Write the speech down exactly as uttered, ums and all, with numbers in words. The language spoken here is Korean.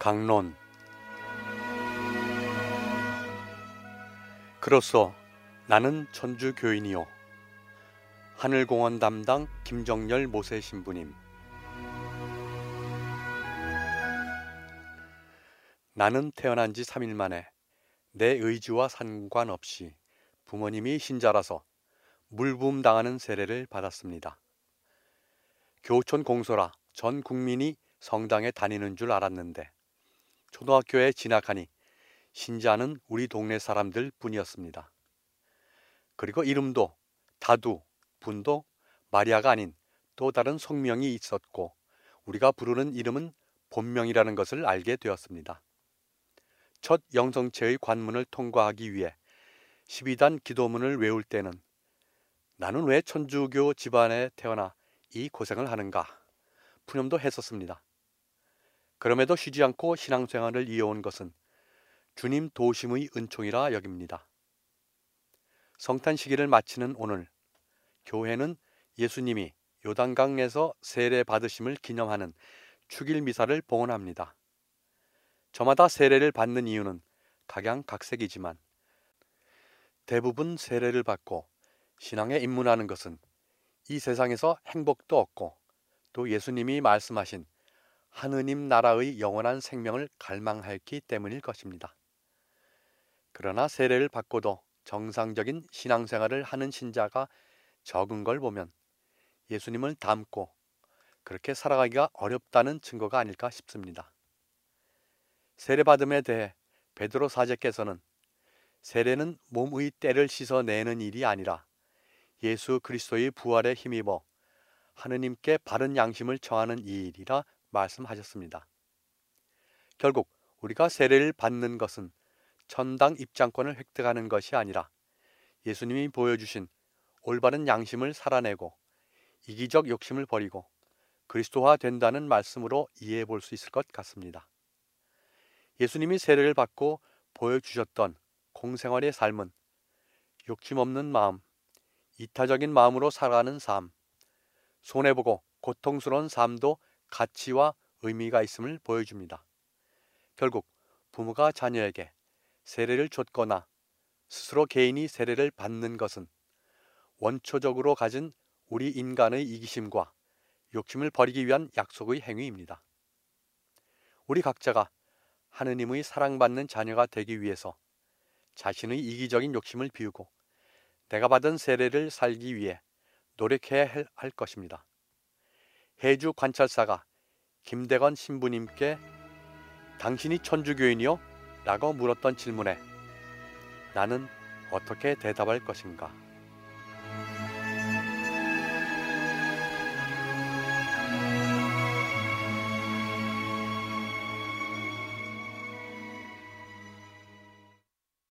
강론. 그로써 나는 천주교인이요. 하늘공원 담당 김정열 모세 신부님. 나는 태어난 지 삼 일 만에 내 의지와 상관없이 부모님이 신자라서 물부음 당하는 세례를 받았습니다. 교촌 공소라 전 국민이 성당에 다니는 줄 알았는데 초등학교에 진학하니 신자는 우리 동네 사람들 뿐이었습니다. 그리고 이름도 다두, 분도 마리아가 아닌 또 다른 성명이 있었고 우리가 부르는 이름은 본명이라는 것을 알게 되었습니다. 첫 영성체의 관문을 통과하기 위해 십이 단 기도문을 외울 때는 나는 왜 천주교 집안에 태어나 이 고생을 하는가 푸념도 했었습니다. 그럼에도 쉬지 않고 신앙생활을 이어온 것은 주님 도심의 은총이라 여깁니다. 성탄 시기를 마치는 오늘, 교회는 예수님이 요단강에서 세례 받으심을 기념하는 축일 미사를 봉헌합니다. 저마다 세례를 받는 이유는 각양각색이지만 대부분 세례를 받고 신앙에 입문하는 것은 이 세상에서 행복도 얻고 또 예수님이 말씀하신 하느님 나라의 영원한 생명을 갈망하였기 때문일 것입니다. 그러나 세례를 받고도 정상적인 신앙생활을 하는 신자가 적은 걸 보면 예수님을 닮고 그렇게 살아가기가 어렵다는 증거가 아닐까 싶습니다. 세례받음에 대해 베드로 사제께서는 세례는 몸의 때를 씻어내는 일이 아니라 예수 그리스도의 부활에 힘입어 하느님께 바른 양심을 청하는 일이라 말씀하셨습니다. 결국 우리가 세례를 받는 것은 천당 입장권을 획득하는 것이 아니라 예수님이 보여주신 올바른 양심을 살아내고 이기적 욕심을 버리고 그리스도화 된다는 말씀으로 이해해 볼 수 있을 것 같습니다. 예수님이 세례를 받고 보여주셨던 공생활의 삶은 욕심 없는 마음, 이타적인 마음으로 살아가는 삶, 손해보고 고통스러운 삶도 가치와 의미가 있음을 보여줍니다. 결국 부모가 자녀에게 세례를 줬거나 스스로 개인이 세례를 받는 것은 원초적으로 가진 우리 인간의 이기심과 욕심을 버리기 위한 약속의 행위입니다. 우리 각자가 하느님의 사랑받는 자녀가 되기 위해서 자신의 이기적인 욕심을 비우고 내가 받은 세례를 살기 위해 노력해야 할 것입니다. 해주 관찰사가 김대건 신부님께 당신이 천주교인이요? 라고 물었던 질문에 나는 어떻게 대답할 것인가?